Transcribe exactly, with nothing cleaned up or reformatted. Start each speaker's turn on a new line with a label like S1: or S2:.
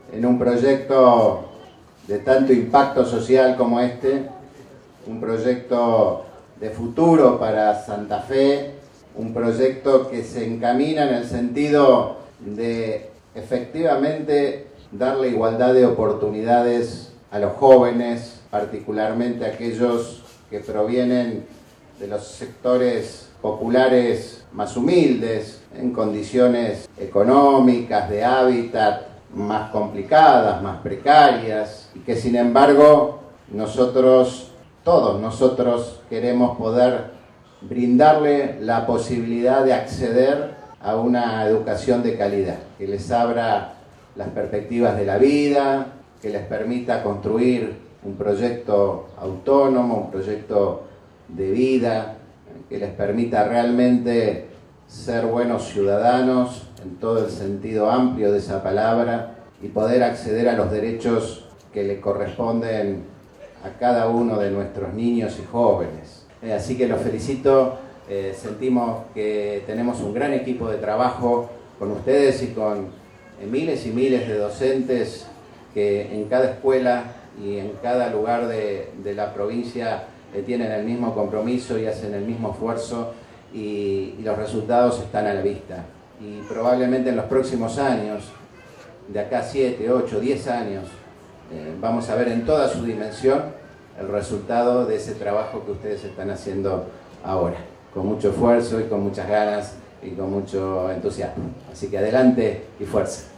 S1: en un proyecto de tanto impacto social como este, un proyecto de futuro para Santa Fe, un proyecto que se encamina en el sentido de efectivamente darle igualdad de oportunidades a los jóvenes, particularmente aquellos que provienen de los sectores populares más humildes, en condiciones económicas, de hábitat más complicadas, más precarias, y que sin embargo nosotros, todos nosotros, queremos poder brindarle la posibilidad de acceder a una educación de calidad, que les abra las perspectivas de la vida, que les permita construir un proyecto autónomo, un proyecto de vida, que les permita realmente ser buenos ciudadanos en todo el sentido amplio de esa palabra y poder acceder a los derechos que le corresponden a cada uno de nuestros niños y jóvenes. Eh, así que los felicito, eh, sentimos que tenemos un gran equipo de trabajo con ustedes y con eh, miles y miles de docentes que en cada escuela y en cada lugar de, de la provincia eh, tienen el mismo compromiso y hacen el mismo esfuerzo y, y los resultados están a la vista. Y probablemente en los próximos años, de acá siete, ocho, diez años, eh, vamos a ver en toda su dimensión el resultado de ese trabajo que ustedes están haciendo ahora, con mucho esfuerzo y con muchas ganas y con mucho entusiasmo. Así que adelante y fuerza.